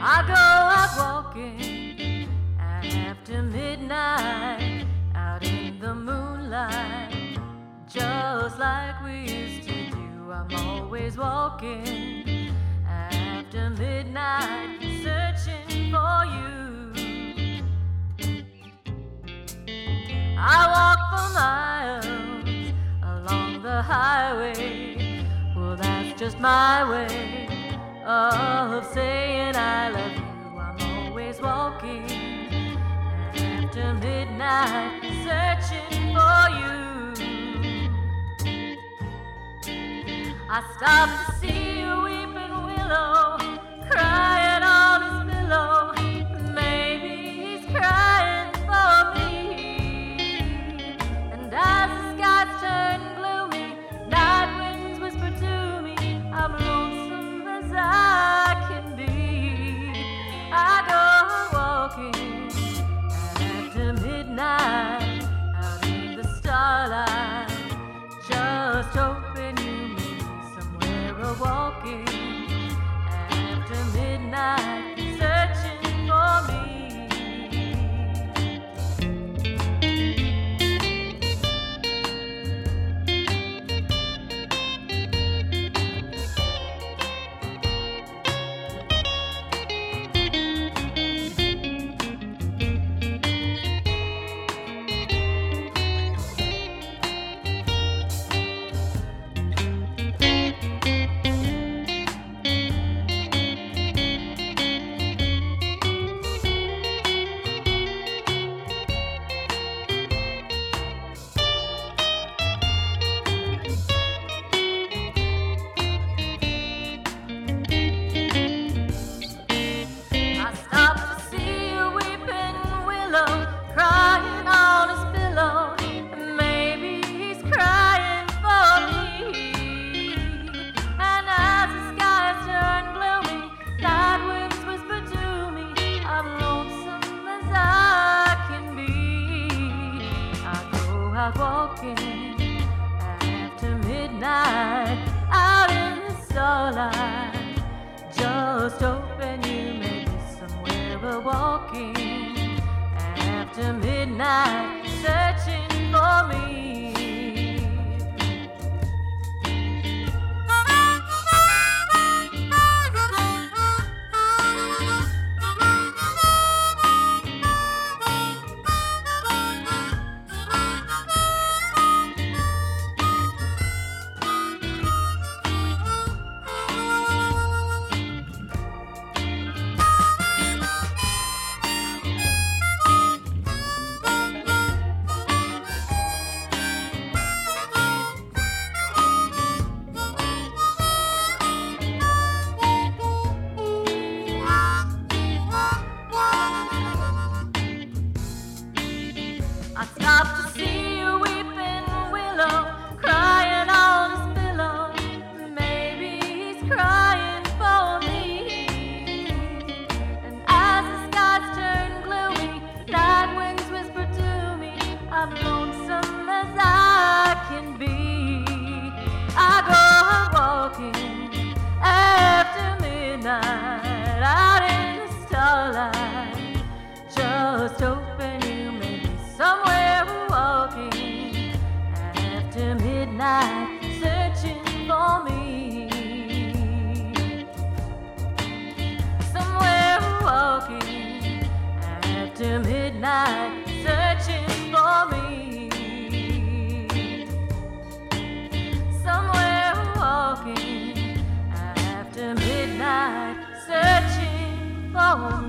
I go out walking after midnight, out in the moonlight, just like we used to do. I'm always walking after midnight, searching for you. I walk for miles along the highway. Well, that's just my way of saying I love you. I'm always walking after midnight, searching for you. I stop to see a weeping willow crying on his pillow. Maybe he's crying for me. And as the skies turn gloomy, night winds whisper to me, I'm lonesome as I can be. I go walking after midnight, out in the starlight, just hoping you meet me somewhere walking after midnight, searching for me. Walking after midnight, out in the starlight, just hoping you may be somewhere walking after midnight, searching for me. I stop to see a weeping willow crying on his pillow. Maybe he's crying for me. And as the skies turn gloomy, night winds whisper to me, I'm lonesome as I can be. I go walking after midnight, out in the starlight, just hoping you may be somewhere walking after midnight, searching for me. Somewhere walking after midnight, searching for me. Somewhere walking after midnight, searching for me.